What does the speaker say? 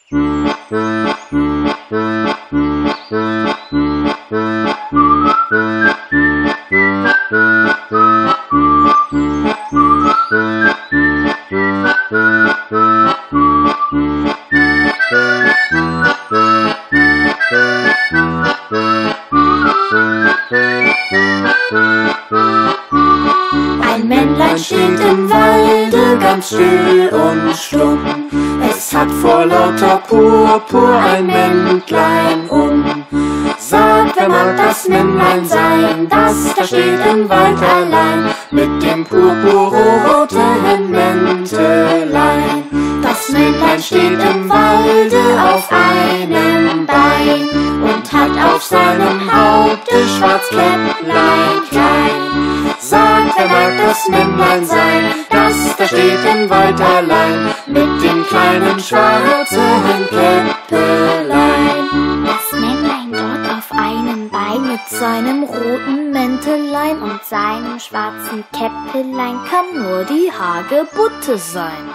Ein Männlein steht im Walde, ganz still und stumm. Es hat vor lauter Purpur ein Mäntlein um. Sagt, wer mag das Männlein sein, das da steht im Wald allein, mit dem purpurroten Mäntelein. Das Männlein steht im Walde auf einem Bein und hat auf seinem Haupte Schwarzkäpplein klein. Sagt, wer mag das Männlein sein, das da steht im Wald allein, mit dem kleinen schwarzen Käppelein. Das Männlein dort auf einem Bein mit seinem roten Mäntelein und seinem schwarzen Käppelein kann nur die Hagebutte sein.